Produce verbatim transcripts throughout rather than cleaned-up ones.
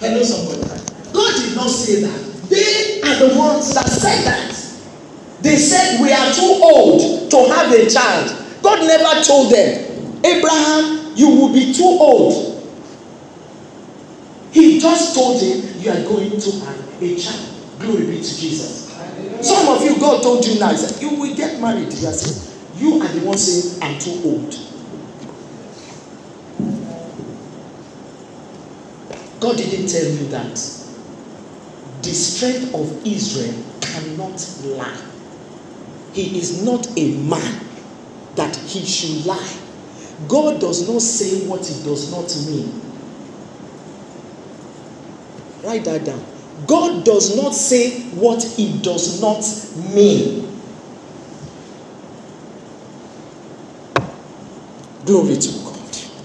Hello, somebody. God did not say that. They are the ones that said that. They said we are too old to have a child. God never told them, Abraham, you will be too old. He just told him, you are going to have a child. Glory be to Jesus. Some of you, God told you now, he said, you will get married. You are saying, you are the one saying, I'm too old. God didn't tell you that. The strength of Israel cannot lie. He is not a man that he should lie. God does not say what he does not mean. Write that down. God does not say what he does not mean. Glory to God.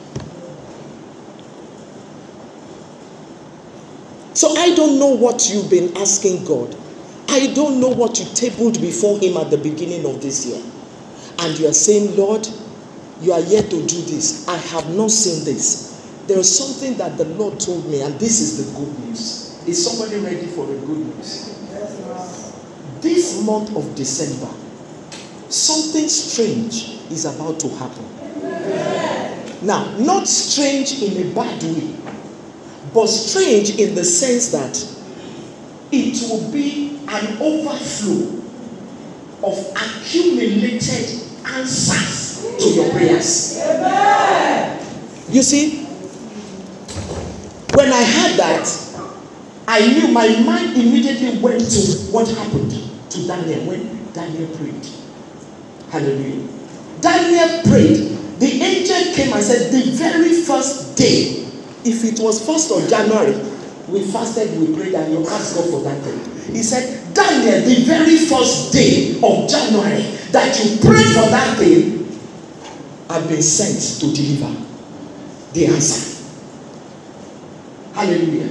So I don't know what you've been asking God. I don't know what you tabled before him at the beginning of this year. And you are saying, Lord, you are yet to do this. I have not seen this. There is something that the Lord told me, and this is the good news. Is somebody ready for the good news? This month of December, something strange is about to happen. Now, not strange in a bad way, but strange in the sense that it will be an overflow of accumulated answers to your prayers. You see, when I heard that, I knew my mind immediately went to what happened to Daniel when Daniel prayed. Hallelujah. Daniel prayed. The angel came and said, the very first day, if it was first of January, we fasted, we prayed, and you asked God for that thing. He said, Daniel, the very first day of January that you prayed for that thing, I've been sent to deliver the answer. Hallelujah.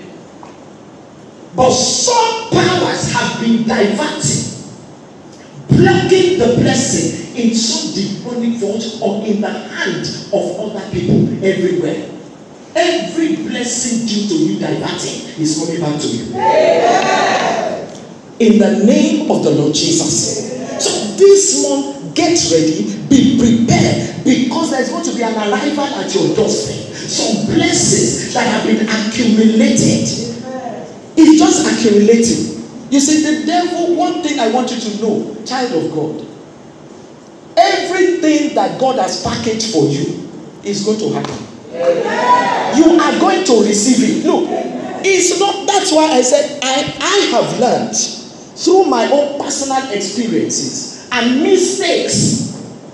But some powers have been diverted, blocking the blessing in some demonic vault or in the hand of other people everywhere. Every blessing due to you diverting is coming back to you. Amen. In the name of the Lord Jesus. So this month, get ready, be prepared, because there's going to be an arrival at your doorstep. Some blessings that have been accumulated. It's just accumulating. You see, the devil, one thing I want you to know, child of God, everything that God has packaged for you is going to happen. Amen. You are going to receive it. Look, it's not, that's why I said I, I have learned through my own personal experiences and mistakes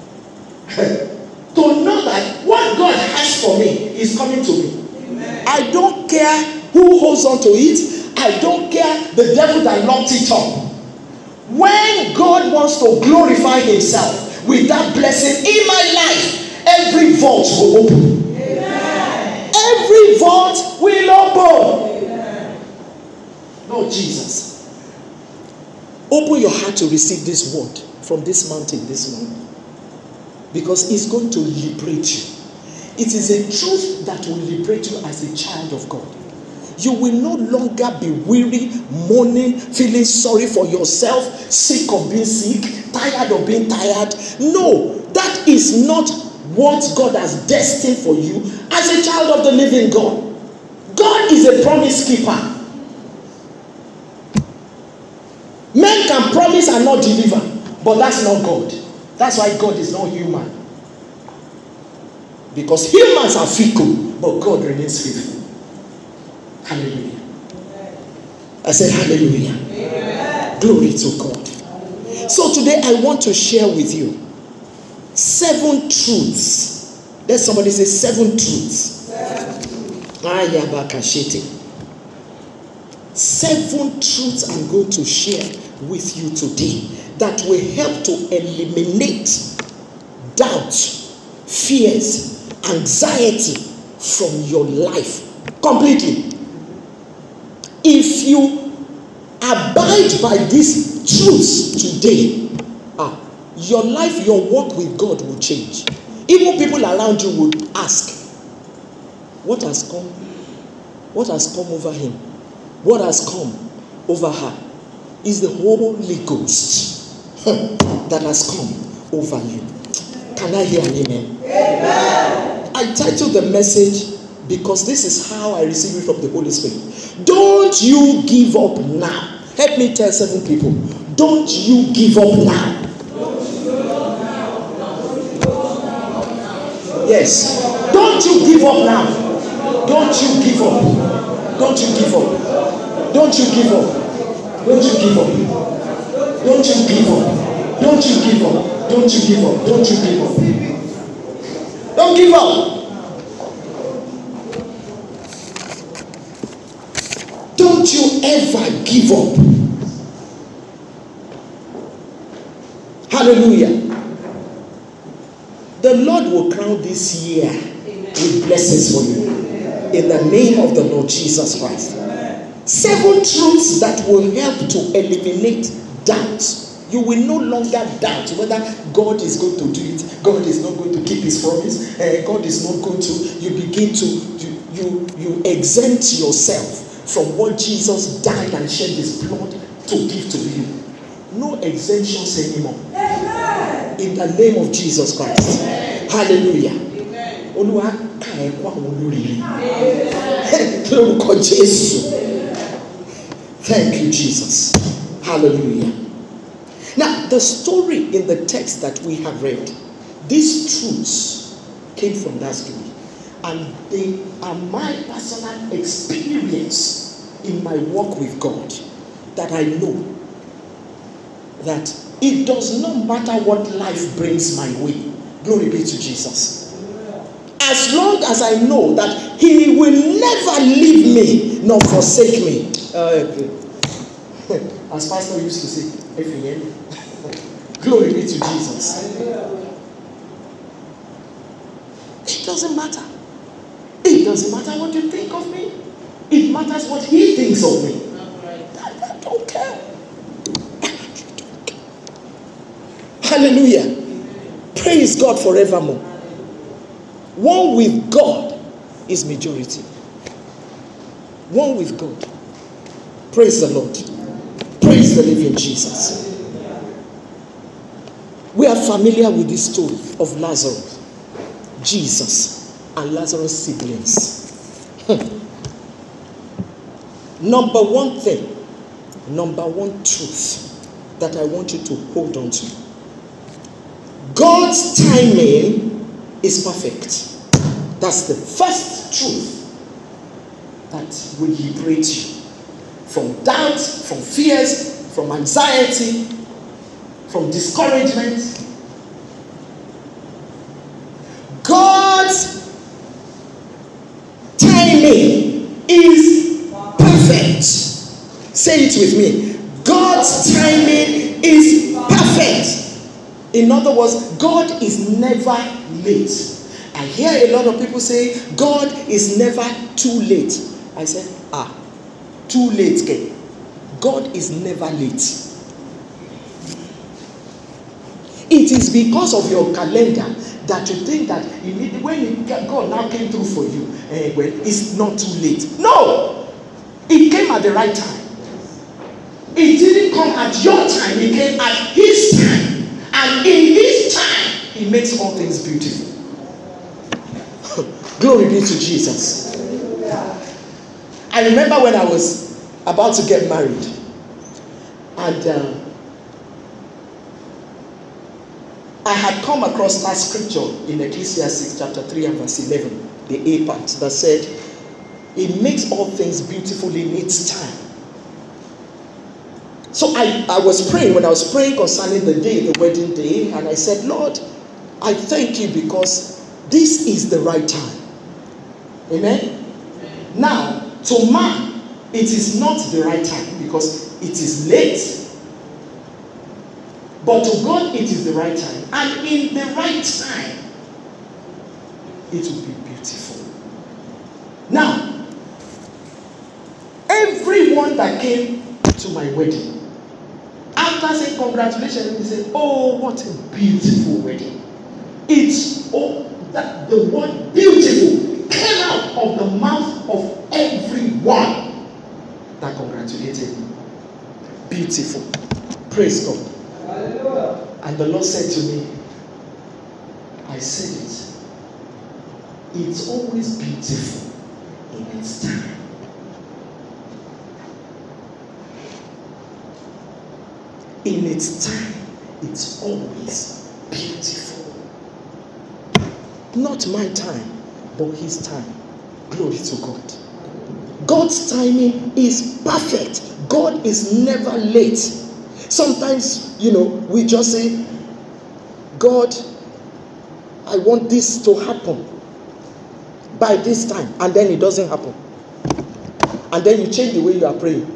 to know that what God has for me is coming to me. Amen. I don't care who holds on to it. I don't care the devil that locked it up. When God wants to glorify himself with that blessing in my life, every vault will open. Amen. Every vault will open. Amen. Lord Jesus, open your heart to receive this word from this mountain this morning, because it's going to liberate you. It is a truth that will liberate you as a child of God. You will no longer be weary, mourning, feeling sorry for yourself, sick of being sick, tired of being tired. No, that is not what God has destined for you as a child of the living God. God is a promise keeper. Men can promise and not deliver, but that's not God. That's why God is not human. Because humans are fickle, but God remains faithful. Hallelujah. I said hallelujah. Amen. Glory to God. So today I want to share with you seven truths. Let somebody say seven truths. Seven. Seven truths I'm going to share with you today that will help to eliminate doubt, fears, anxiety from your life completely. If you abide by these truths today, ah, your life, your walk with God will change. Even people around you will ask, what has come what has come over him, what has come over her, is the Holy Ghost that has come over you. Can I hear an amen? Amen. I titled the message because this is how I receive it from the Holy Spirit. Don't you give up now. Help me tell seven people. Don't you give up now. Yes. Don't you give up now. Don't you give up. Don't you give up. Don't you give up. Don't you give up. Don't you give up. Don't you give up. Don't you give up. Don't you give up. Don't give up. Don't you ever give up. Hallelujah. The Lord will crown this year with blessings for you. In the name of the Lord Jesus Christ. Seven truths that will help to eliminate doubt. You will no longer doubt whether God is going to do it. God is not going to keep his promise. Uh, God is not going to. You begin to, you, you, you exempt yourself from what Jesus died and shed his blood to give to you. No exemptions anymore. Amen. In the name of Jesus Christ. Amen. Hallelujah. Amen. Thank you, Jesus. Hallelujah. Now, the story in the text that we have read, these truths came from that story. And they are my personal experience in my walk with God, that I know that it does not matter what life brings my way. Glory be to Jesus. As long as I know that he will never leave me nor forsake me. Uh, as Pastor used to say, glory be to Jesus. It doesn't matter. It doesn't matter what you think of me. It matters what he thinks of me. I, I don't care. Hallelujah. Praise God forevermore. One with God is majority. One with God. Praise the Lord. Praise the living Jesus. We are familiar with this story of Lazarus, Jesus, and Lazarus' siblings. Number one thing, number one truth that I want you to hold on to. God's timing is perfect. That's the first truth that will liberate you from doubt, from fears, from anxiety, from discouragement. God's timing is perfect. Say it with me. God's timing is perfect. In other words, God is never late. I hear a lot of people say, God is never too late. I said, ah, too late, okay? God is never late. It is because of your calendar that you think that when God now came through for you, eh, well, it's not too late. No! It came at the right time. It didn't come at your time. It came at his time. And in his time, he makes all things beautiful. Glory be to Jesus. I remember when I was about to get married. And uh, I had come across that scripture in Ecclesiastes chapter three and verse eleven, the A part, that said, it makes all things beautiful in its time. So I, I was praying, when I was praying concerning the day, the wedding day, and I said, Lord, I thank you because this is the right time. Amen? Amen. Now, to man, it is not the right time because it is late. But to God, it is the right time. And in the right time, it will be beautiful. Now, everyone that came to my wedding, after saying congratulations, they said, oh, what a beautiful wedding. It's, oh, that the word beautiful came out of the mouth of everybody. to eat it. Beautiful. Praise God. Hallelujah. And the Lord said to me, I said it. It's always beautiful in its time. In its time, it's always beautiful. Not my time, but his time. Glory to God. God's timing is perfect. God is never late. Sometimes, you know, we just say, God, I want this to happen by this time, and then it doesn't happen. And then you change the way you are praying.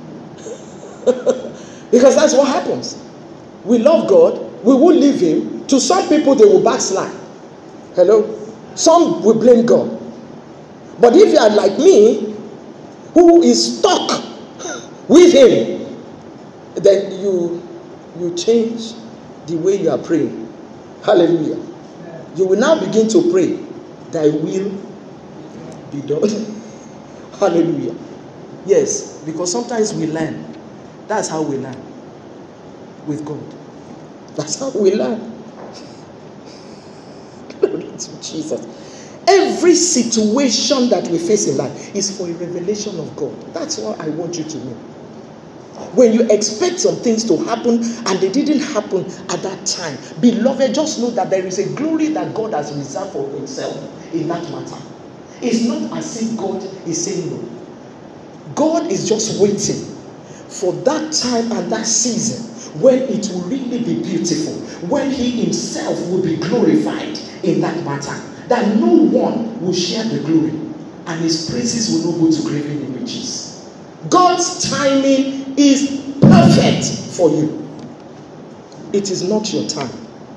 Because that's what happens. We love God, we will leave him. To some people, they will backslide. Hello? Some will blame God. But if you are like me, who is stuck with him, then you you change the way you are praying. Hallelujah. You will now begin to pray, thy will be done. Hallelujah. Yes, because sometimes we learn. That's how we learn. With God. That's how we learn. Glory to Jesus. Every situation that we face in life is for a revelation of God. That's what I want you to know. When you expect some things to happen and they didn't happen at that time, beloved, just know that there is a glory that God has reserved for himself in that matter. It's not as if God is saying no. God is just waiting for that time and that season when it will really be beautiful, when he himself will be glorified in that matter, that no one will share the glory and his praises will not go to graven images. God's timing is perfect for you. It is not your time.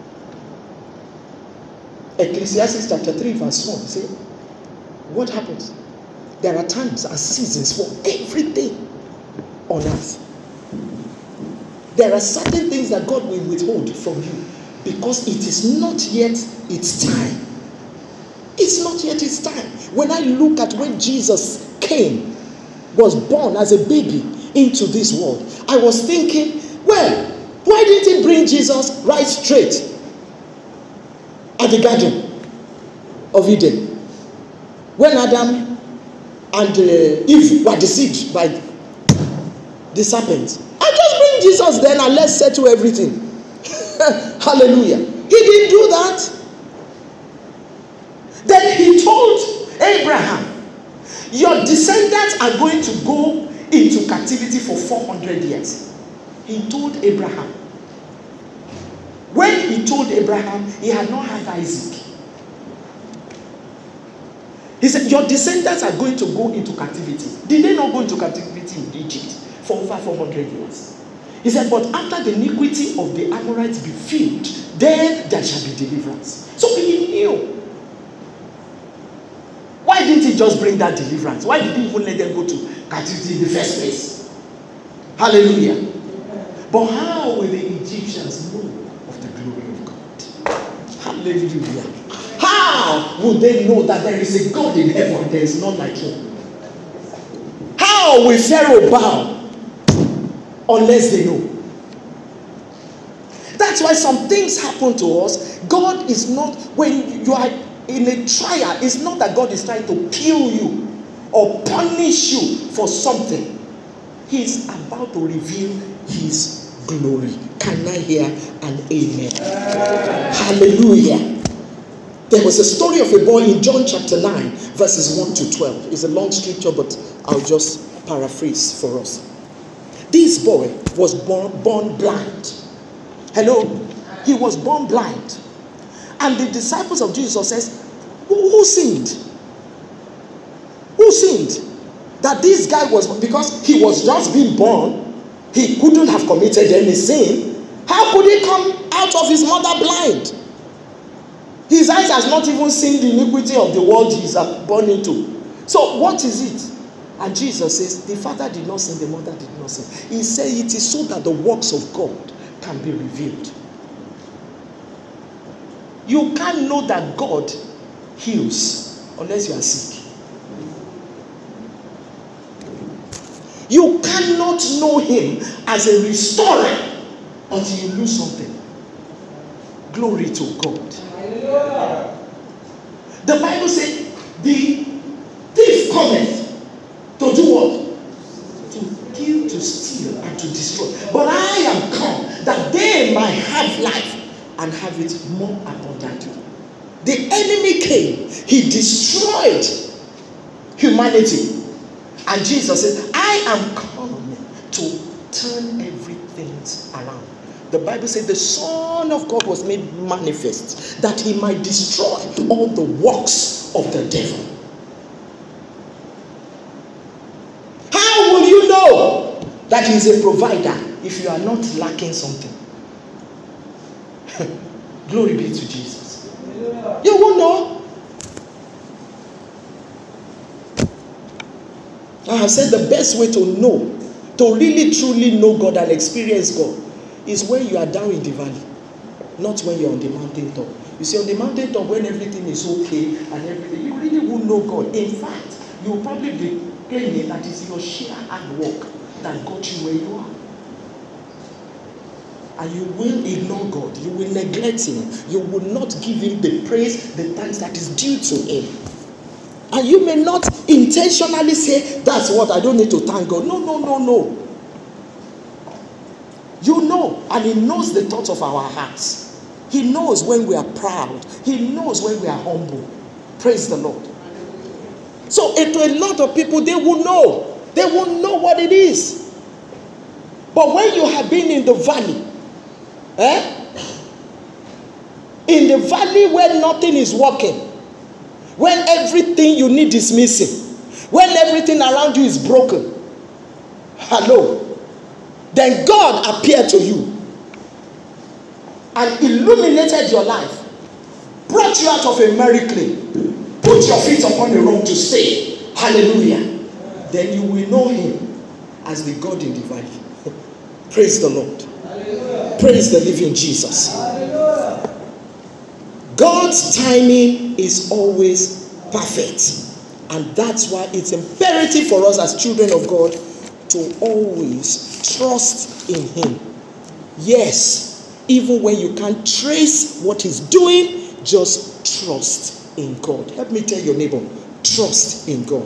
Ecclesiastes chapter three verse one say, what happens? There are times and seasons for everything on earth. There are certain things that God will withhold from you because it is not yet its time. It's not yet its time. When I look at when Jesus came, was born as a baby into this world, I was thinking, well, why didn't he bring Jesus right straight at the Garden of Eden? When Adam and uh, Eve were deceived by the serpent. I just bring Jesus then and let's settle everything. Hallelujah. He didn't do that. Then he told Abraham, your descendants are going to go into captivity for four hundred years. He told Abraham. When he told Abraham, he had not had Isaac. He said, your descendants are going to go into captivity. Did they not go into captivity in Egypt for over four hundred years? He said, but after the iniquity of the Amorites be filled, then there shall be deliverance. So he knew. Why didn't he just bring that deliverance? Why did he even let them go to captivity in the first place? Hallelujah. But how will the Egyptians know of the glory of God? Hallelujah. How will they know that there is a God in heaven, there is none like him? How will Pharaoh bow unless they know? That's why some things happen to us. God is not, when you are in a trial, it's not that God is trying to kill you or punish you for something. He's about to reveal his glory. Can I hear an amen? Uh, Hallelujah. There was a story of a boy in John chapter nine, verses one to twelve. It's a long scripture, but I'll just paraphrase for us. This boy was born, born blind. Hello? He was born blind. And the disciples of Jesus says, who, who sinned? Who sinned? That this guy was, because he was just being born, he couldn't have committed any sin. How could he come out of his mother blind? His eyes has not even seen the iniquity of the world he is born into. So what is it? And Jesus says, the father did not sin, the mother did not sin. He said it is so that the works of God can be revealed. You can't know that God heals unless you are sick. You cannot know him as a restorer until you lose something. Glory to God. Hallelujah. The Bible says the thief cometh to do what? To kill, to steal, and to destroy. But I am come that they might have life and have it more abundantly. The enemy came, he destroyed humanity. And Jesus said, I am come to turn everything around. The Bible said the Son of God was made manifest that he might destroy all the works of the devil. How will you know that he is a provider if you are not lacking something? Glory be to Jesus. You won't know. I have said the best way to know, to really truly know God and experience God, is when you are down in the valley, not when you are on the mountain top. You see, on the mountain top, when everything is okay and everything, you really won't know God. In fact, you will probably be claiming that it's your sheer hard work that got you where you are. And you will ignore God. You will neglect him. You will not give him the praise, the thanks that is due to him. And you may not intentionally say, that's what, I don't need to thank God. No, no, no, no. You know, and he knows the thoughts of our hearts. He knows when we are proud. He knows when we are humble. Praise the Lord. So to a lot of people, they will know. They will know what it is. But when you have been in the valley, eh? In the valley where nothing is working, when everything you need is missing, when everything around you is broken, hello, then God appeared to you and illuminated your life, brought you out of a merry clay, put your feet upon the rock to stay. Hallelujah. Then you will know him as the God in the valley. Praise the Lord. Hallelujah. Praise the living Jesus. Hallelujah. God's timing is always perfect. And that's why it's imperative for us as children of God to always trust in him. Yes, even when you can't trace what he's doing, just trust in God. Help me tell your neighbor, trust in God.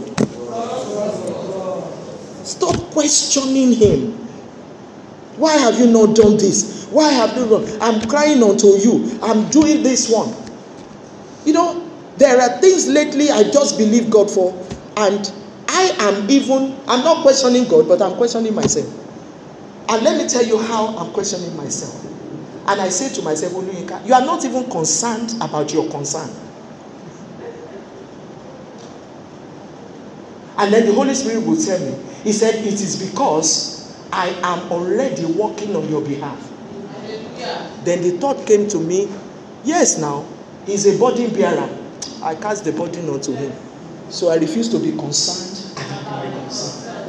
Stop questioning him. Why have you not done this? Why have you not? I'm crying unto you. I'm doing this one. You know, there are things lately I just believe God for, and I am even, I'm not questioning God, but I'm questioning myself. And let me tell you how I'm questioning myself. And I say to myself, Oluyinka, you are not even concerned about your concern. And then the Holy Spirit will tell me, he said, it is because I am already working on your behalf. Yeah. Then the thought came to me, yes, now, he's a burden bearer. I cast the burden onto him. So I refuse to be concerned about my concern.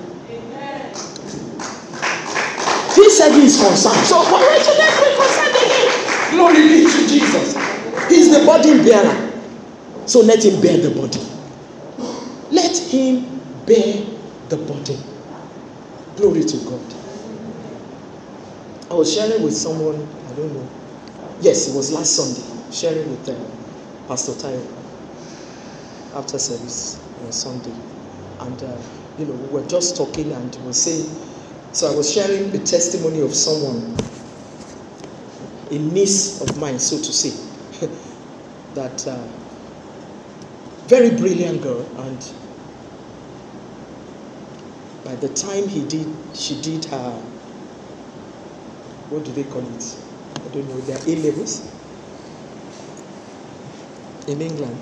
He said he is concerned. So why should I be concerned again? Glory be to Jesus. He's the burden bearer. So let him bear the burden. Let him bear the burden. Glory to God. I was sharing with someone, I don't know. Yes, it was last Sunday. Sharing with uh, Pastor Tayo after service on Sunday. And, uh, you know, we were just talking and we were saying, so I was sharing the testimony of someone, a niece of mine, so to say, that uh, very brilliant girl, and by the time he did, she did her, what do they call it? I don't know, their A-levels in England.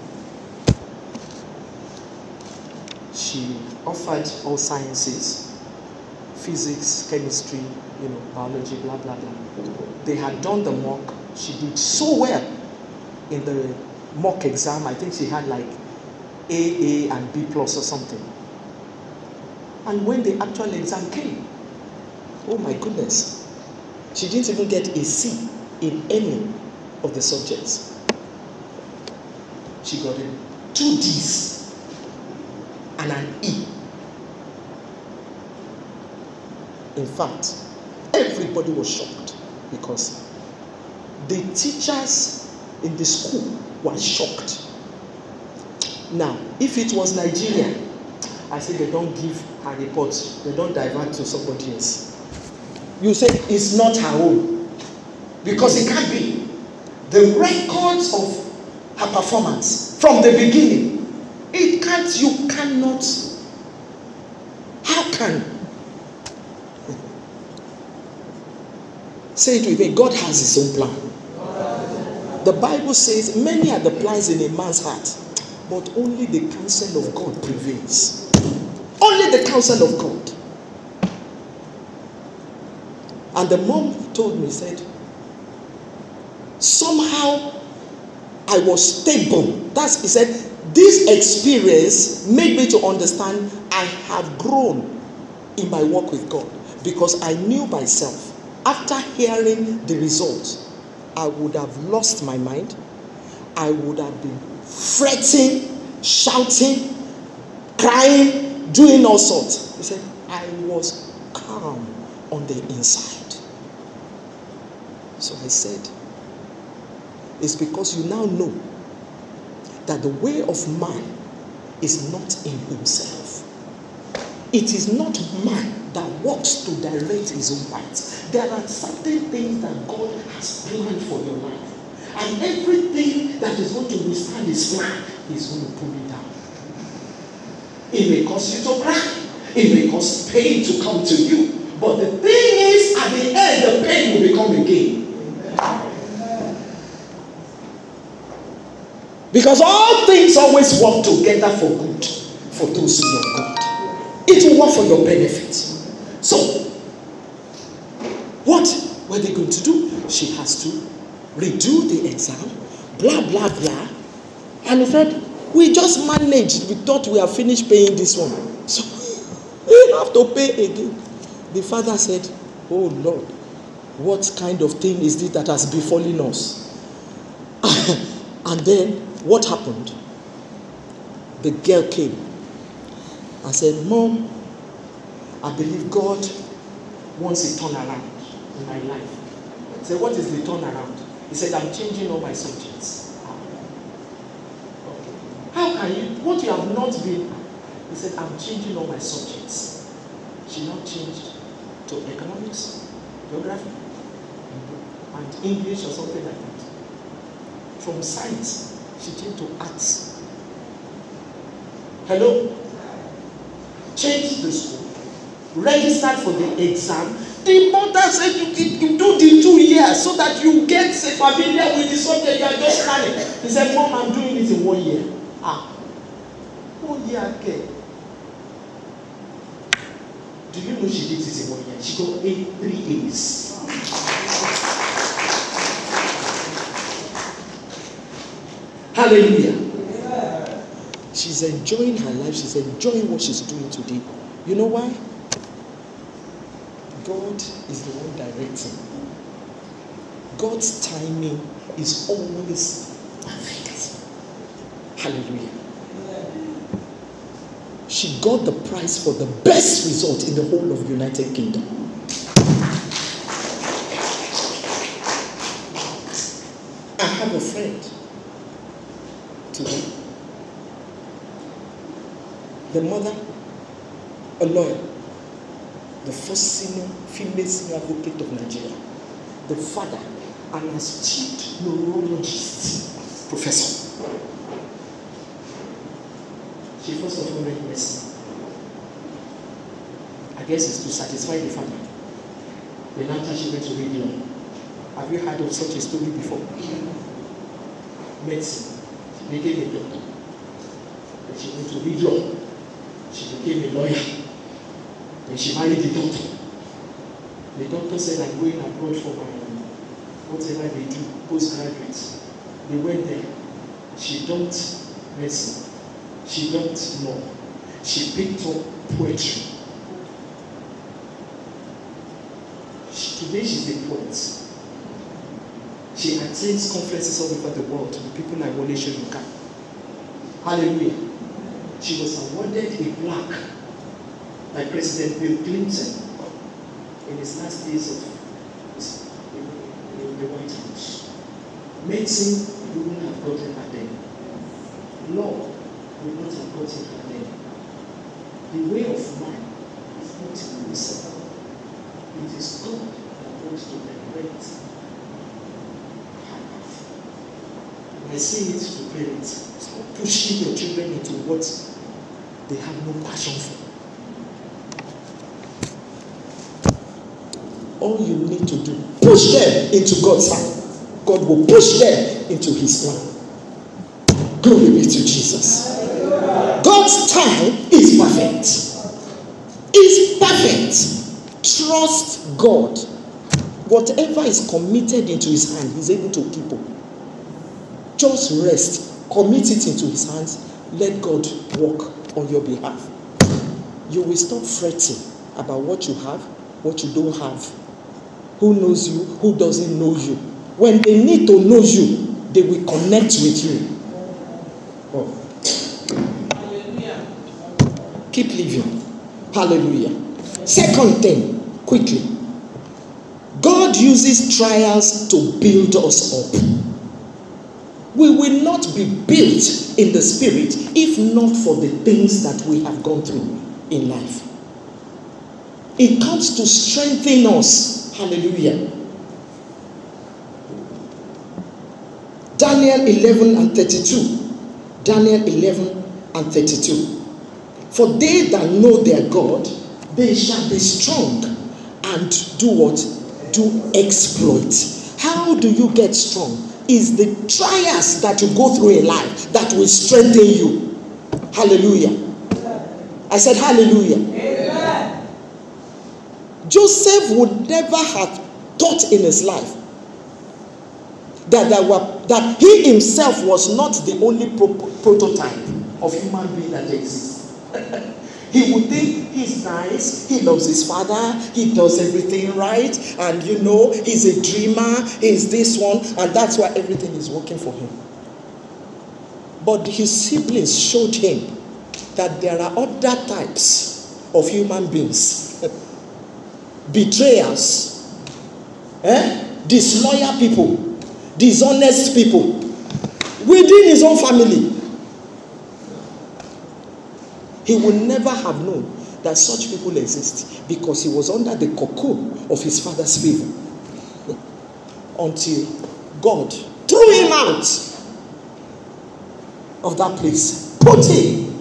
She offered all sciences, physics, chemistry, you know, biology, blah, blah, blah. They had done the mock. She did so well in the mock exam. I think she had like A, A, and B plus or something. And when the actual exam came, oh my goodness, she didn't even get a C in any of the subjects. She got in two D's and an E. In fact, everybody was shocked because the teachers in the school were shocked. Now, if it was Nigeria, I say they don't give her report, they don't divert to somebody else. You say it's not her own, because it can't be. The records of her performance from the beginning, it can't, you cannot. How can? Say it with me, God has his own plan. The Bible says, many are the plans in a man's heart, but only the counsel of God prevails. Only the counsel of God. And the mom told me, said, somehow I was stable. That's, he said, this experience made me to understand I have grown in my walk with God, because I knew myself. After hearing the results, I would have lost my mind. I would have been fretting, shouting, crying, doing all sorts. He said, I was calm on the inside. So I said, it's because you now know that the way of man is not in himself. It is not man that works to direct his own path. There are certain things that God has planned for your life. And everything that is going to withstand his plan, he's going to pull it down. It may cause you to cry. It may cause pain to come to you. But the thing is, at the end, the pain will become a gain. Because all things always work together for good for those who love God. It will work for your benefit. So, what were they going to do? She has to redo the exam, blah, blah, blah. And he said, we just managed. We thought we have finished paying this one. So, we have to pay again. The father said, oh Lord, what kind of thing is this that has befallen us? And then, what happened? The girl came and said, Mom, I believe God wants a turnaround in my life. I said, what is the turnaround? He said, I'm changing all my subjects. Okay. How can you, what you have not been? He said, I'm changing all my subjects. She now changed to economics, geography, and English or something like that. From science, she changed to arts. Hello? Changed the school, registered for the exam. The mother said you, you do the two years so that you get familiar with the subject you are just learning. He said, Mom, I'm doing it in one year. Ah, one year, okay. Do you know she did this in one year? She got eight, three A's. Hallelujah. She's enjoying her life. She's enjoying what she's doing today. You know why? God is the one directing. God's timing is always perfect. Hallelujah. She got the prize for the best result in the whole of the United Kingdom. I have a friend today. The mother, a lawyer, the first senior, female senior advocate of Nigeria. The father, an astute neurologist, professor. She first of all read medicine. I guess it's to satisfy the father. Then after she went to read law. Have you heard of such a story before? Medicine. She became a doctor. Then she went to read law. She became a lawyer. Then she married the doctor. The doctor said, I'm going abroad for my whatever they do, postgraduate. They went there. She dumped medicine. She dumped law. She picked up poetry. She, today she's a poet. She attends conferences all over the world with people like Wole Soyinka. Hallelujah. She was awarded a plaque by President Bill Clinton in his last days of his, in, in the White House. Medicine wouldn't have gotten her then. Law would not have gotten her then. The way of man is not in himself. It is God that wants to direct her life. I say it to parents. Stop pushing your children into what they have no passion for. All you need to do, push them into God's hand. God will push them into his plan. Glory be to Jesus. God's time is perfect. Is perfect. Trust God. Whatever is committed into his hand, he's able to keep it. Just rest. Commit it into his hands. Let God work on your behalf. You will stop fretting about what you have, what you don't have. Who knows you, who doesn't know you. When they need to know you, they will connect with you. Oh. Keep living. Hallelujah. Second thing, quickly. God uses trials to build us up. We will not be built in the spirit if not for the things that we have gone through in life. It comes to strengthen us. Hallelujah. Daniel eleven and thirty-two. Daniel eleven and thirty-two. For they that know their God, they shall be strong and do what? Do exploit. How do you get strong? Is the trials that you go through in life that will strengthen you. Hallelujah. I said hallelujah. Amen. Joseph would never have thought in his life that there were, that he himself was not the only pro- prototype of human being that exists. He would think he's nice, he loves his father, he does everything right, and you know, he's a dreamer, he's this one, and that's why everything is working for him. But his siblings showed him that there are other types of human beings. Betrayers, eh? disloyal people, dishonest people, within his own family. He would never have known that such people exist because he was under the cocoon of his father's favor until God threw him out of that place, put him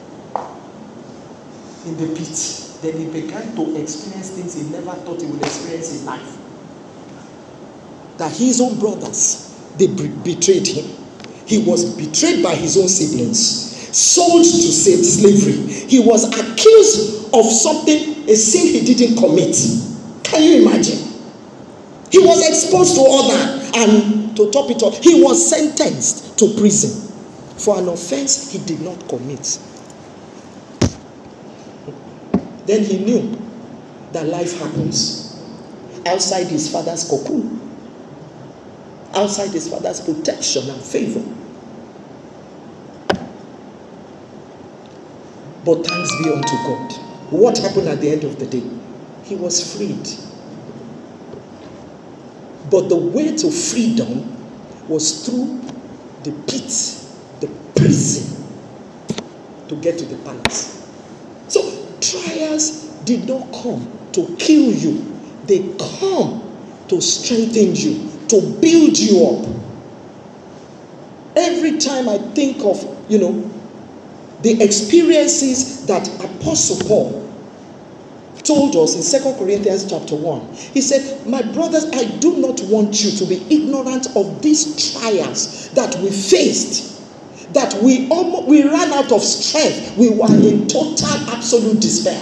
in the pit. Then he began to experience things he never thought he would experience in life. That his own brothers, they betrayed him. He was betrayed by his own siblings. Sold to slavery. He was accused of something, a sin he didn't commit. Can you imagine? He was exposed to other, and to top it off, he was sentenced to prison for an offense he did not commit. Then he knew that life happens outside his father's cocoon, outside his father's protection and favor. But thanks be unto God. What happened at the end of the day? He was freed. But the way to freedom was through the pit, the prison, to get to the palace. So trials did not come to kill you. They come to strengthen you, to build you up. Every time I think of, you know, the experiences that Apostle Paul told us in Second Corinthians chapter one. He said, my brothers, I do not want you to be ignorant of these trials that we faced, that we almost, we ran out of strength. We were in total, absolute despair.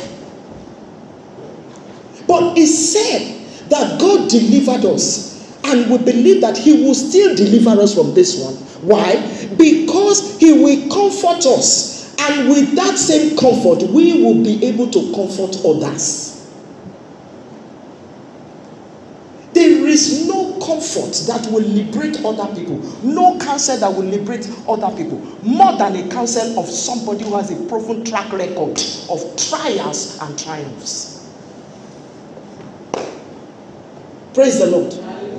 But he said that God delivered us, and we believe that he will still deliver us from this one. Why? Because he will comfort us. And with that same comfort, we will be able to comfort others. There is no comfort that will liberate other people. No counsel that will liberate other people. More than a counsel of somebody who has a proven track record of trials and triumphs. Praise the Lord.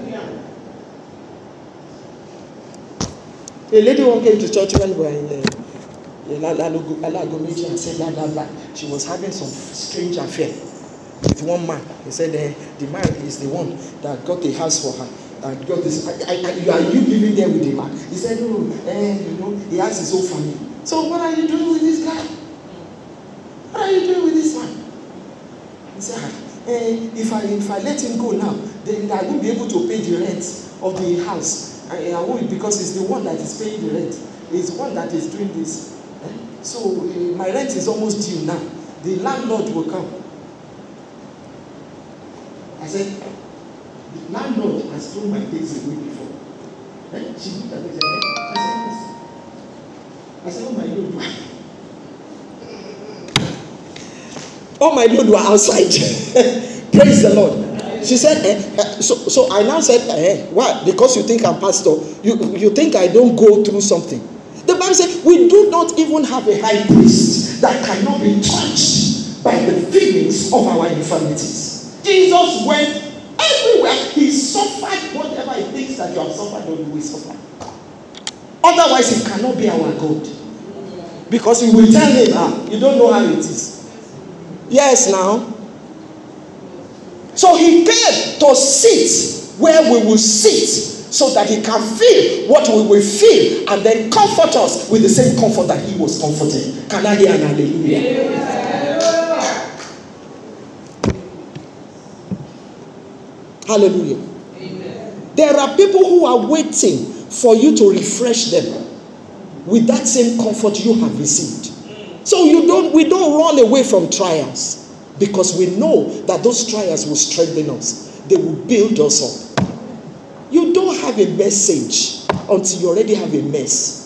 A lady one came to church when we were in the Alagomeji and said blah blah blah. She was having some strange affair with one man. He said uh, the man is the one that got a house for her and got this. I, I, I, are you living there with the man? He said, no, eh, you know, he has his own family. So what are you doing with this guy? What are you doing with this man? He said, eh, if I if I let him go now, then I won't be able to pay the rent of the house. I, I won't, because it's the one that is paying the rent. It's the one that is doing this. Eh? So uh, my rent is almost due now. The landlord will come. I said, the landlord has thrown my things away before. Eh? She looked at me and said, I said, yes. I said, oh my Lord. Oh my Lord were outside. Praise the Lord. She said, eh, eh, so, so I now said, eh, why? Because you think I'm pastor, you, you think I don't go through something. The Bible says, we do not even have a high priest that cannot be touched by the feelings of our infirmities. Jesus went everywhere. He suffered whatever he thinks that you have suffered or you will suffer. Otherwise, he cannot be our God. Because we will tell him, ah, you don't know how it is. Yes, now. So he came to sit where we will sit, so that he can feel what we will feel and then comfort us with the same comfort that he was comforted. Can I hear an hallelujah? Hallelujah. Amen. There are people who are waiting for you to refresh them with that same comfort you have received. So you don't, we don't run away from trials, because we know that those trials will strengthen us. They will build us up. You don't have a message until you already have a mess.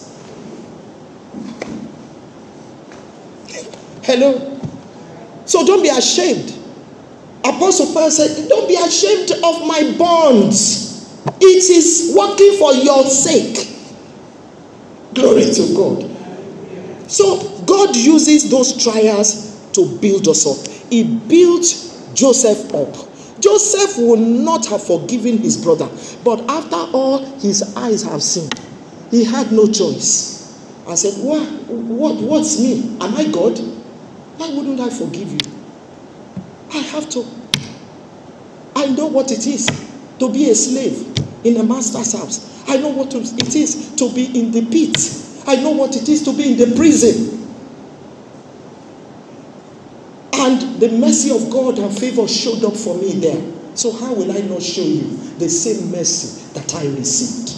Hello? So don't be ashamed. Apostle Paul said, don't be ashamed of my bonds. It is working for your sake. Glory to God. So God uses those trials to build us up. He built Joseph up. Joseph would not have forgiven his brother, but after all his eyes have seen, he had no choice. I said, what, what, what's me? Am I God? Why wouldn't I forgive you? I have to. I know what it is to be a slave in a master's house. I know what it is to be in the pit. I know what it is to be in the prison. And the mercy of God and favor showed up for me there. So how will I not show you the same mercy that I received?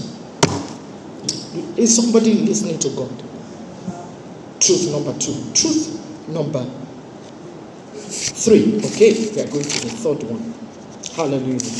Is somebody listening to God? Truth number two. Truth number three. Okay, we are going to the third one. Hallelujah.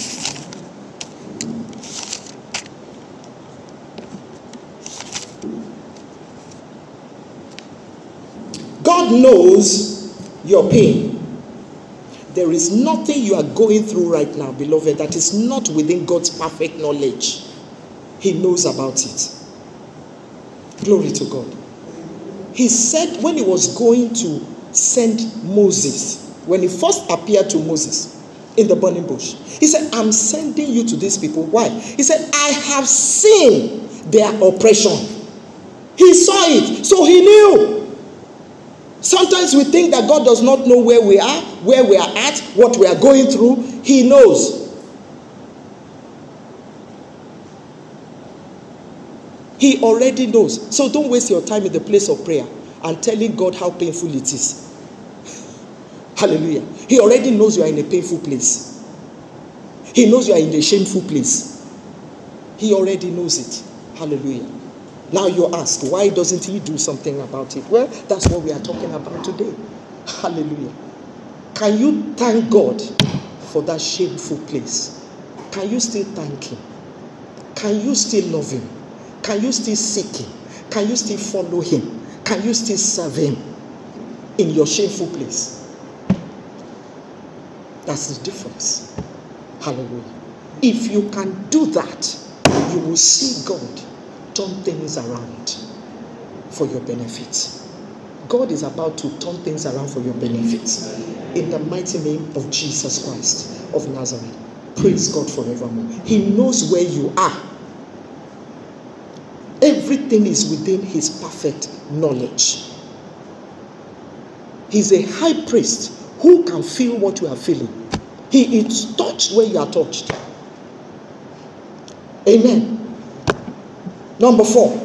God knows your pain. There is nothing you are going through right now, beloved, that is not within God's perfect knowledge. He knows about it. Glory to God. He said when he was going to send Moses, when he first appeared to Moses in the burning bush, he said, I'm sending you to these people. Why? He said, I have seen their oppression. He saw it, so he knew. Sometimes we think that God does not know where we are, where we are at, what we are going through. He knows. He already knows. So don't waste your time in the place of prayer and telling God how painful it is. Hallelujah. He already knows you are in a painful place. He knows you are in a shameful place. He already knows it. Hallelujah. Now you ask, why doesn't he do something about it? Well, that's what we are talking about today. Hallelujah. Can you thank God for that shameful place? Can you still thank him? Can you still love him? Can you still seek him? Can you still follow him? Can you still serve him in your shameful place? That's the difference. Hallelujah. If you can do that, you will see God turn things around for your benefit. God is about to turn things around for your benefit. In the mighty name of Jesus Christ of Nazareth. Praise God forevermore. He knows where you are. Everything is within his perfect knowledge. He's a high priest who can feel what you are feeling. He is touched where you are touched. Amen. Number four.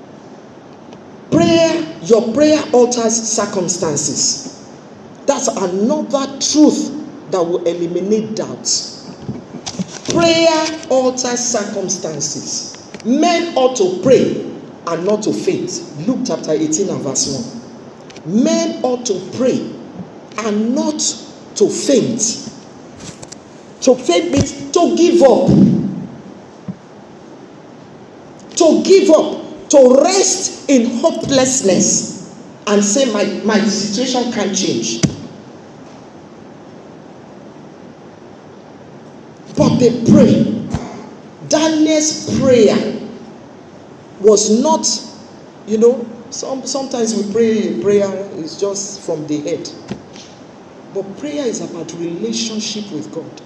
Prayer, your prayer alters circumstances. That's another truth that will eliminate doubts. Prayer alters circumstances. Men ought to pray and not to faint. Luke chapter eighteen and verse one. Men ought to pray and not to faint. To faint means to give up. To give up. To rest in hopelessness and say, my, my situation can't change. But they pray. Daniel's prayer was not, you know, some, sometimes we pray, prayer is just from the head. But prayer is about relationship with God.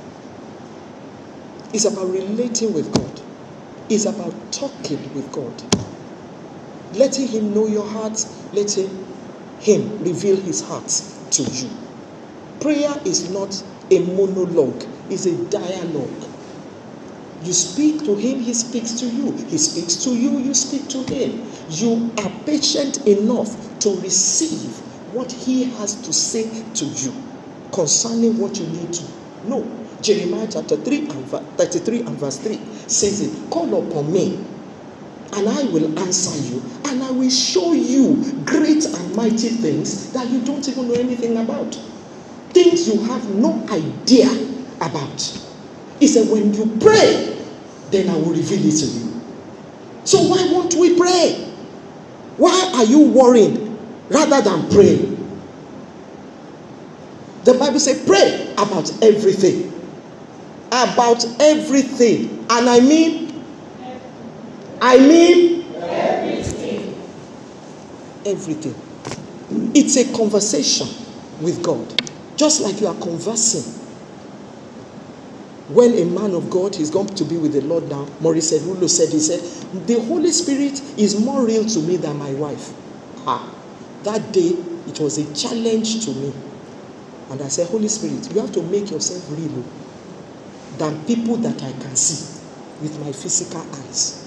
It's about relating with God. It's about talking with God. Letting him know your heart, letting him reveal his heart to you. Prayer is not a monologue, it's a dialogue. You speak to him, he speaks to you. He speaks to you, you speak to him. You are patient enough to receive what he has to say to you concerning what you need to know. Jeremiah chapter three and thirty-three and verse three says it, call upon me and I will answer you and I will show you great and mighty things that you don't even know anything about. Things you have no idea about. He said, when you pray, then I will reveal it to you. So why won't we pray? Why are you worrying rather than praying? The Bible says, pray about everything. About everything. And I mean, I mean, everything. Everything. It's a conversation with God. Just like you are conversing. When a man of God is going to be with the Lord now, Maurice Rulo said, he said, the Holy Spirit is more real to me than my wife. Ah, that day, it was a challenge to me. And I said, Holy Spirit, you have to make yourself real than people that I can see with my physical eyes.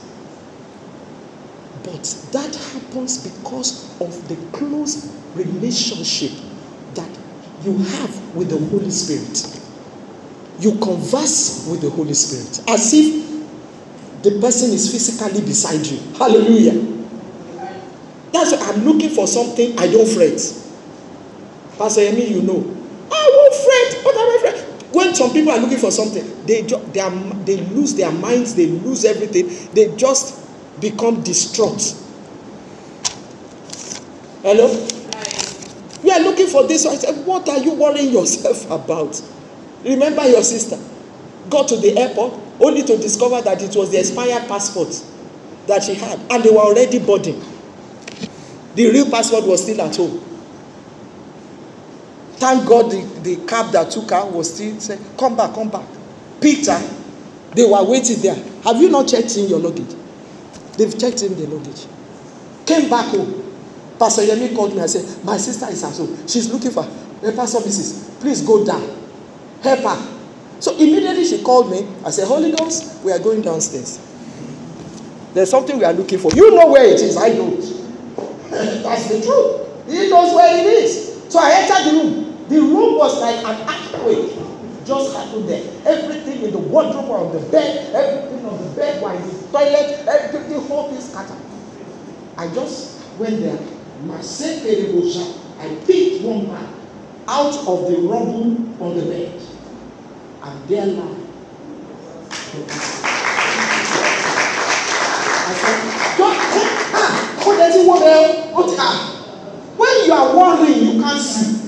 But that happens because of the close relationship that you have with the Holy Spirit. You converse with the Holy Spirit as if the person is physically beside you. Hallelujah. That's why I'm looking for something, I don't fret. Pastor Yemi, you know. I won't fret. What am I fret? When some people are looking for something, they, ju- they, are, they lose their minds, they lose everything. They just become distraught. Hello? We are looking for this. I said, what are you worrying yourself about? Remember your sister got to the airport only to discover that it was the expired passport that she had, and they were already boarding. The real passport was still at home. Thank God the, the cab that took her was still saying, come back, come back. Peter, they were waiting there. Have you not checked in your luggage? They've checked in the luggage. Came back home. Pastor Yemi called me and said, my sister is at home. She's looking for her. Pastor Missus Please go down. Help her. So immediately she called me. I said, Holy Ghost, we are going downstairs. There's something we are looking for. You know where it is. I don't. That's the truth. He knows where it is. So I entered the room. The room was like an earthquake. Just happened there. Everything in the wardrobe or on the bed, everything on the bed or in the toilet, everything, the whole thing scattered. I just went there. I picked one man out of the rubble on the bed. And there lie. I said, don't, ah, what does he want there? What, ah. When you are worrying, you can't see.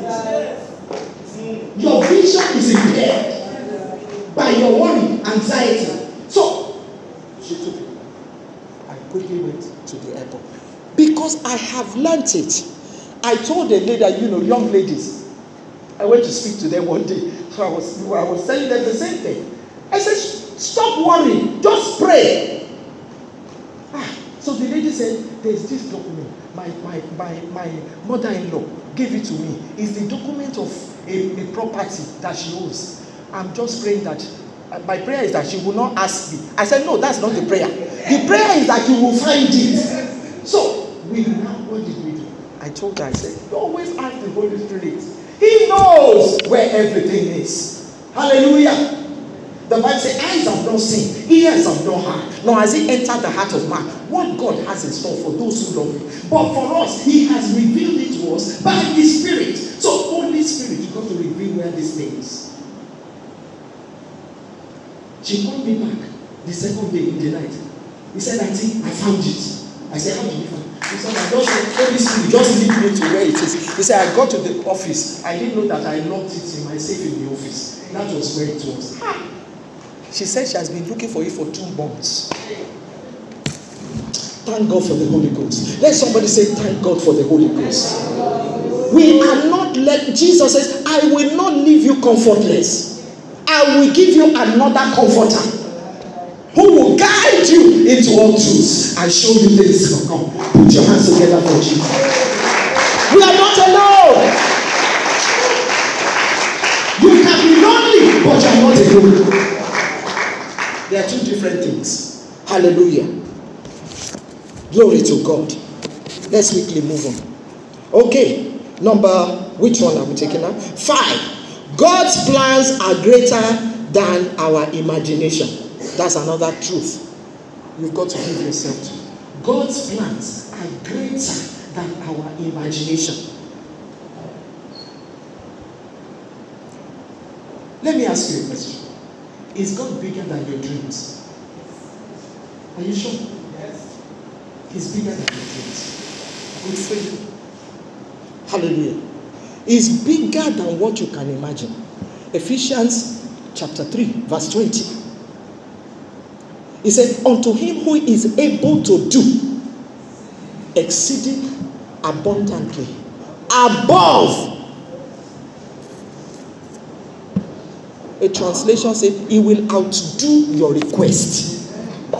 Your vision is impaired by your worry, anxiety. So, she took it. I quickly went to the airport. Because I have learnt it. I told the lady, you know, young ladies, I went to speak to them one day. So I was, I was telling them the same thing. I said, stop worrying. Just pray. Ah, so the lady said, there's this document. My, my, my, my mother-in-law gave it to me. It's the document of a, a property that she owns. I'm just praying that, uh, my prayer is that she will not ask me. I said, no, that's not the prayer. The prayer is that you will find it. So, we now, what did we do? I told her, I said, you always ask the Holy Spirit. He knows where everything is. Hallelujah. The Bible says, eyes have not seen, ears have not heard, nor has it entered the heart of man what God has in store for those who love him. But for us, he has revealed it to us by his Spirit. So, Holy Spirit, you got to reveal where this thing is. She called me back the second day in the night. He said, Auntie, I found it. I said, how did you find it? He said, I just said, Holy Spirit, just lead me to where it is. He said, I got to the office. I didn't know that I locked it in my safe in the office. That was where it was. Ha! She said she has been looking for it for two months. Thank God for the Holy Ghost. Let somebody say, thank God for the Holy Ghost. We are not let Jesus says, I will not leave you comfortless. I will give you another comforter who will guide you into all truths and show you things to come. Put your hands together for Jesus. We are not alone. You can be lonely, but you are not alone. There are two different things. Hallelujah. Glory to God. Let's quickly move on. Okay. Number, which one are we taking now? Five. God's plans are greater than our imagination. That's another truth you've got to give yourself to. God's plans are greater than our imagination. Let me ask you a question. Is God bigger than your dreams? Are you sure? Yes. He's bigger than your dreams. Good for you. Hallelujah. He's bigger than what you can imagine. Ephesians chapter three, verse twenty. He said, unto him who is able to do exceeding abundantly above. A translation says, he will outdo your request.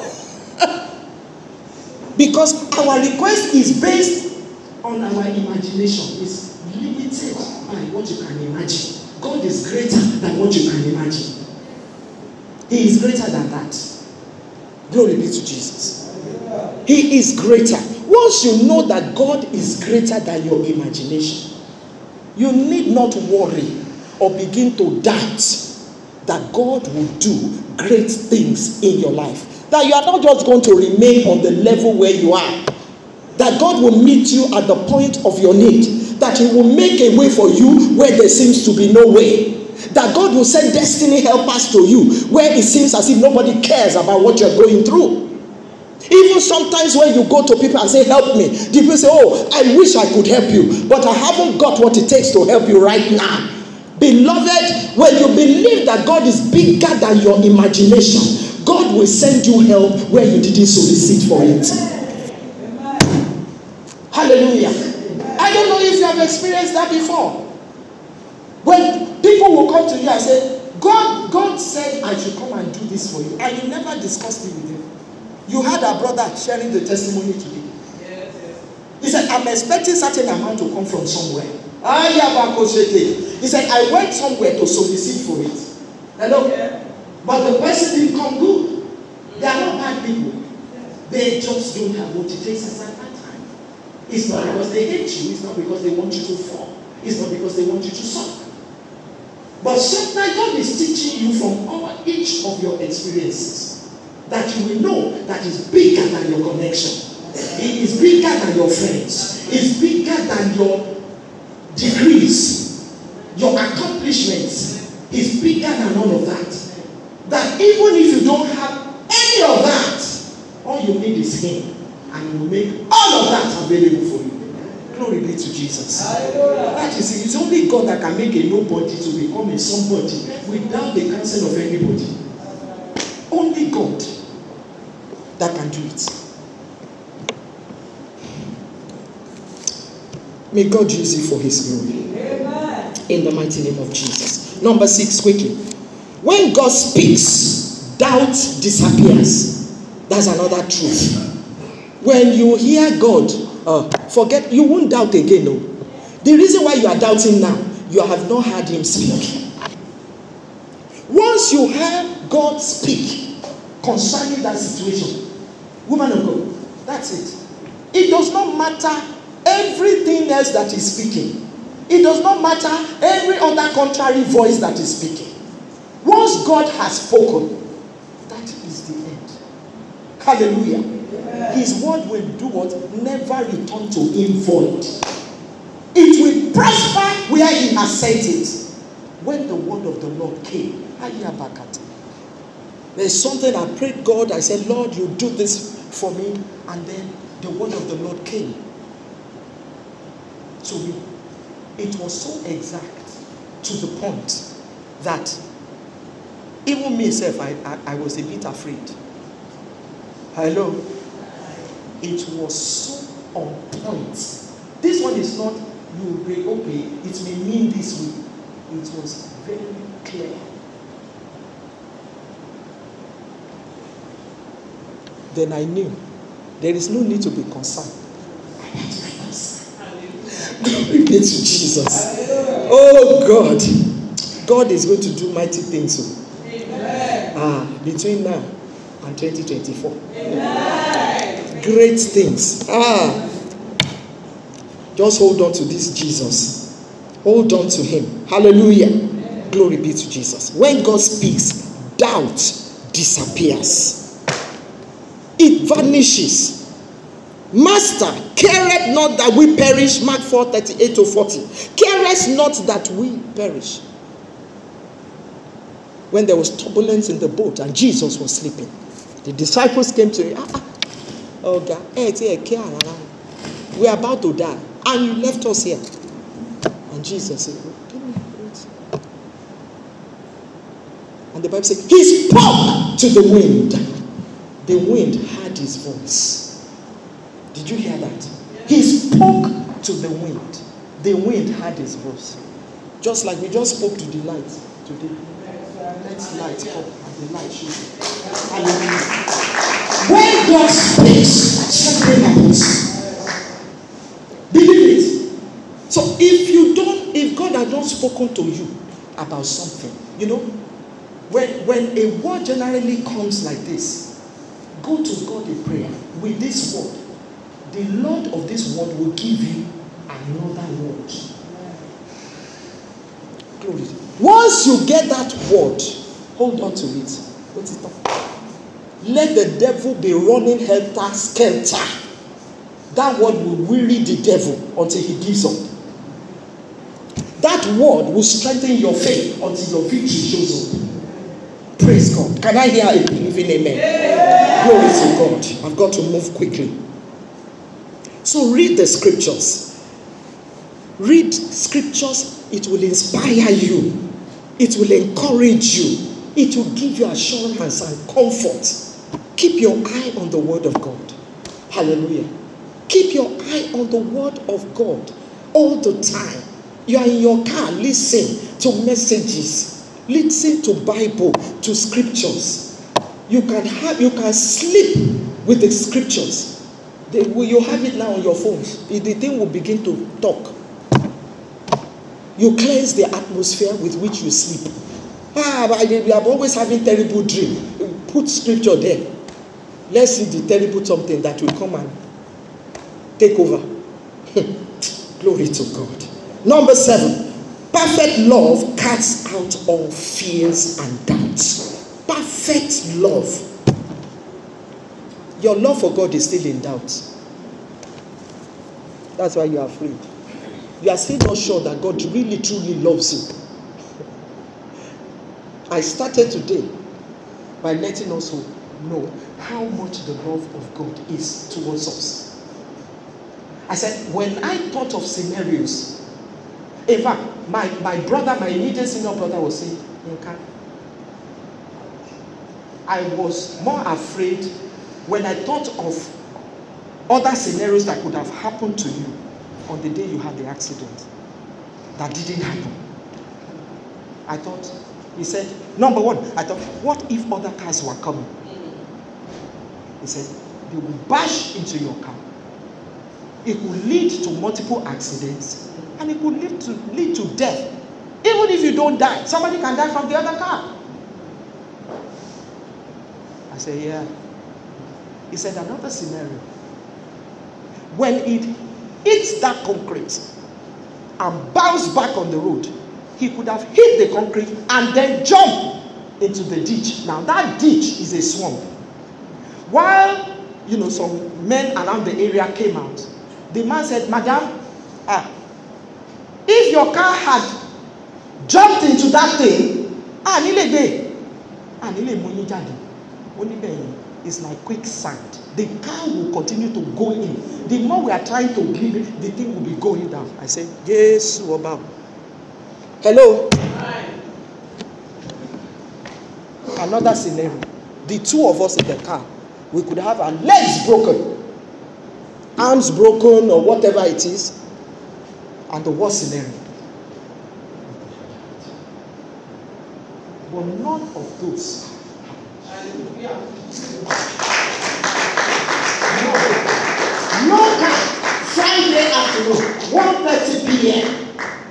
Because our request is based on our imagination. It's limited by what you can imagine. God is greater than what you can imagine. He is greater than that. Glory be to Jesus. He is greater. Once you know that God is greater than your imagination, you need not worry or begin to doubt that God will do great things in your life. That you are not just going to remain on the level where you are. That God will meet you at the point of your need. That he will make a way for you where there seems to be no way. That God will send destiny helpers to you where it seems as if nobody cares about what you're going through. Even sometimes when you go to people and say, help me, the people say, oh, I wish I could help you, but I haven't got what it takes to help you right now. Beloved, when you believe that God is bigger than your imagination, God will send you help where you didn't solicit for it. Amen. Hallelujah. Amen. I don't know if you have experienced that before. When people will come to you and say, God, God said I should come and do this for you, and you never discussed it with him. You had a brother sharing the testimony today. Yes, yes. He said, I'm expecting certain amount to come from somewhere. He said, I went somewhere to solicit for it. Hello? Yeah. But the person didn't come good. They are not bad people. They just don't have what it takes at that time. It's not because they hate you. It's not because they want you to fall. It's not because they want you to suffer. But sometimes God is teaching you from all, each of your experiences that you will know that is bigger than your connection. It is bigger than your friends. It's bigger than your degrees, your accomplishments. Is bigger than all of that. That even if you don't have any of that, all you need is him, and he will make all of that available for you. Glory be to Jesus. That is, it's only God that can make a nobody to become a somebody without the counsel of anybody. Only God that can do it. May God use it for his glory. Amen. in the mighty name of Jesus. Number six, quickly. When God speaks, doubt disappears. That's another truth. When you hear God, uh, forget, you won't doubt again. No. The reason why you are doubting now, you have not heard him speak. Once you hear God speak concerning that situation, woman of God, that's it. It does not matter everything else that is speaking. It does not matter every other contrary voice that is speaking. Once God has spoken, that is the end. Hallelujah. Amen. His word will do what? Never return to him void. It will prosper where he has sent it. When the word of the Lord came, there's something I prayed God. I said, Lord, you do this for me. And then the word of the Lord came to me. It was so exact to the point that even myself, I, I, I was a bit afraid. Hello? It was so on point. This one is not, you pray, okay, it may mean this way. It was very clear. Then I knew there is no need to be concerned. I had my answer. Glory be to Jesus. Oh God. God is going to do mighty things. Amen. Ah, between now and twenty twenty-four. Amen. Great things. Ah. Just hold on to this Jesus. Hold on to him. Hallelujah. Amen. Glory be to Jesus. When God speaks, doubt disappears. It vanishes. Master, careth not that we perish. Mark four, thirty-eight to forty. Careth not that we perish. When there was turbulence in the boat and Jesus was sleeping, the disciples came to him. Ah, ah. Oh God, we are about to die. And you left us here. And Jesus said, give me a breath. And the Bible says, he spoke to the wind. The wind heard his voice. Did you hear that? He spoke to the wind. The wind heard his voice. Just like we just spoke to the light today. Let light come and the light shows. Hallelujah. When God speaks, something happens. Believe it. So if you don't, if God has not spoken to you about something, you know, when when a word generally comes like this, go to God in prayer with this word. The Lord of this word will give you another word. Glory. Once you get that word, hold on to it. Put it up. Let the devil be running helter skelter. That word will weary the devil until he gives up. That word will strengthen your faith until your victory shows up. Praise God. Can I hear a believing amen? Yeah. Glory to God. I've got to move quickly. So read the scriptures. Read scriptures. It will inspire you. It will encourage you. It will give you assurance and comfort. Keep your eye on the word of God. Hallelujah. Keep your eye on the word of God all the time. You are in your car, listen to messages. Listen to Bible, to scriptures. You can have, you can sleep with the scriptures. They, you have it now on your phones. The thing will begin to talk. You cleanse the atmosphere with which you sleep. Ah, but we are always having terrible dream. Put scripture there. Let's see the terrible something that will come and take over. Glory to God. Number seven. Perfect love casts out all fears and doubts. Perfect love. Your love for God is still in doubt. That's why you are afraid. You are still not sure that God really truly loves you. I started today by letting us know how much the love of God is towards us. I said, when I thought of scenarios, in fact, my, my brother, my immediate senior brother was saying, Nka, I was more afraid when I thought of other scenarios that could have happened to you on the day you had the accident. That didn't happen. I thought, he said, number one, I thought, what if other cars were coming? He said, they will bash into your car. It could lead to multiple accidents, and it could lead to lead to death. Even if you don't die, somebody can die from the other car. I said, yeah. He said, another scenario. When it hits that concrete and bounce back on the road, he could have hit the concrete and then jump into the ditch. Now that ditch is a swamp. While, you know, some men around the area came out, the man said, Madam, ah, if your car had jumped into that thing, ah, nile be, ah, nile money jadi, only be, it's like quicksand. The car will continue to go in. The more we are trying to believe it, the thing will be going down. I said, yes, Obama. Hello. Hi. Another scenario. The two of us in the car, we could have our legs broken, arms broken, or whatever it is. And the worst scenario. But none of those. No, no car. Friday afternoon, one thirty p.m.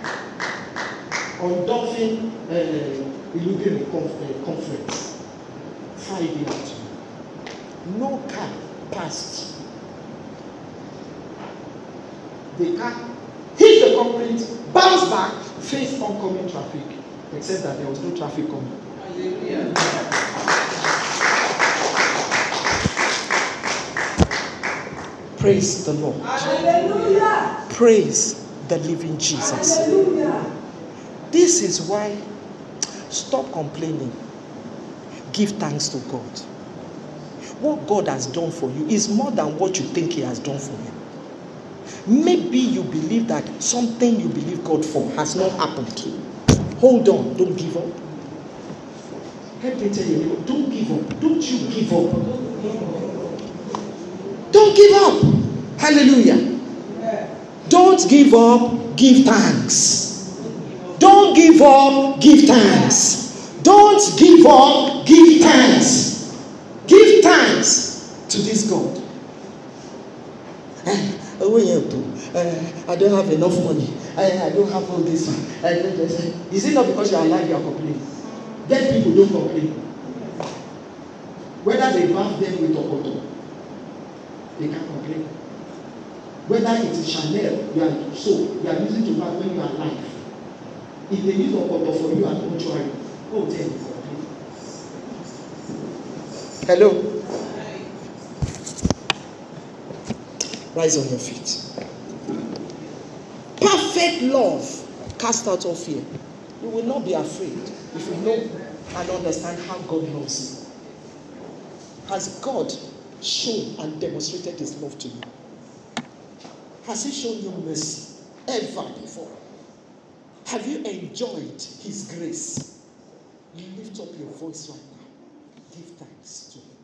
on Dolphin uh, Illusion uh, Conference. Friday afternoon. No car passed. The car hit the concrete, bounced back, faced oncoming traffic, except that there was no traffic coming. Hallelujah. Praise the Lord. Hallelujah. Praise the living Jesus. Hallelujah. This is why, stop complaining. Give thanks to God. What God has done for you is more than what you think He has done for you. Maybe you believe that something you believe God for has not happened. Hold on, don't give up. Help me tell you, don't give up. Don't you give up. Don't give up. Hallelujah. Don't give up, give thanks. Don't give up, give thanks. Don't give up, give thanks. Give thanks to this God. Uh, I don't have enough money. I, I don't have all this. Is it not because you are alive you are complaining? Dead people don't complain. Whether they bath them with Okoto, they can't complain. Whether it is Chanel you are so you are using to bath when you are alive. If they use Okoto for you at mortuary, oh, then you complain. Hello. Rise on your feet. Perfect love cast out all fear. You will not be afraid if you know and understand how God loves you. Has God shown and demonstrated His love to you? Has He shown you mercy ever before? Have you enjoyed His grace? You lift up your voice right now. Give thanks to Him.